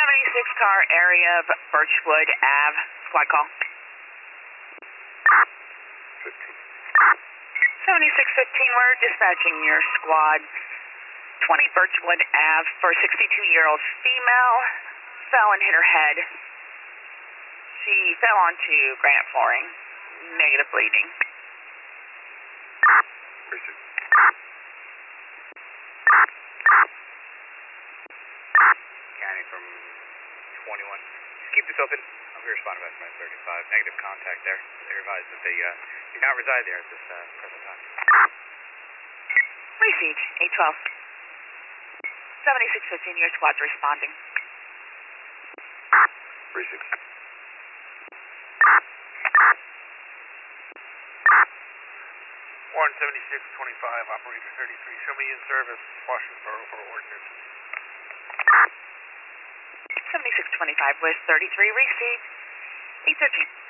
76 car area of Birchwood Ave. Squad call. 7615, we're dispatching your squad. 20 Birchwood Ave for a 62-year-old female. Fell and hit her head. She fell onto granite flooring. Negative bleeding. County from 21. Just keep this open. I'll be responding by 35. Negative contact there. They advise that they do not reside there at this present time. Received. 812. 7615, your squad's responding. Received. Warren 7625, operator 33. Show me in service, Washington Borough for ordinance. 7625 with 33 received. 813.